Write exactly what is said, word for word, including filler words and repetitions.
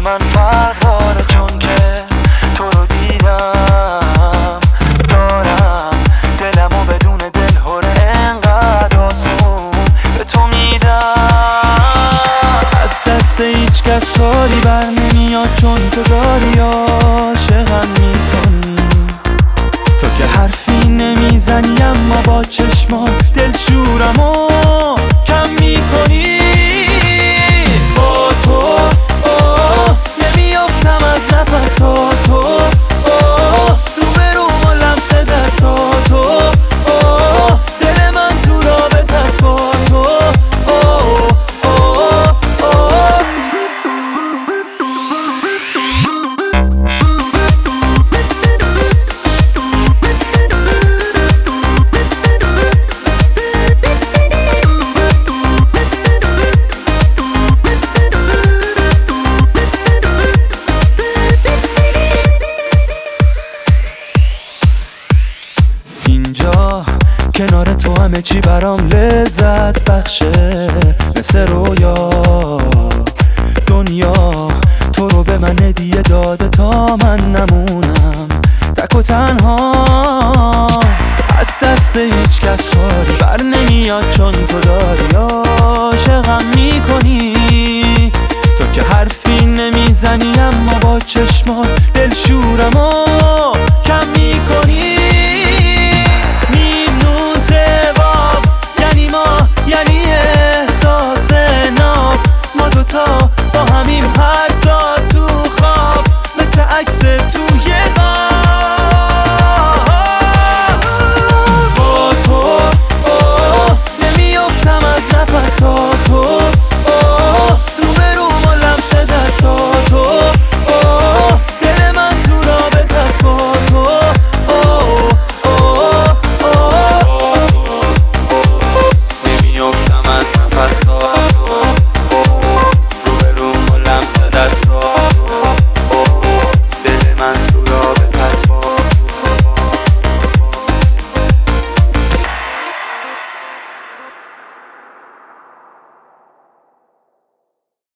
من فرق داره، چون که تو رو دیدم. دارم دلمو بدون دل هره انقدر آسون به تو میدم. از دست هیچ کس کاری بر نمیاد، چون تو داری عاشقم میکنی. تو که حرفی نمیزنی اما با چشمات دلشورمو کم میکنی. با تو آه نمیافتم از نفس تا تو، آه رو به رو و لمس دستا تو، آه دل من تو رابطه است با تو. آه آه آه اینجا کنار تو همه چی برام لذت بخشه، مثل رویا. دنیا تو رو به من هدیه داده تا من نمونم تک و تنها. از دست هیچ کس کاری بر نمیاد، چون تو داری عاشقم میکنی. تو که حرفی نمیزنی اما با چشمات دلشورمو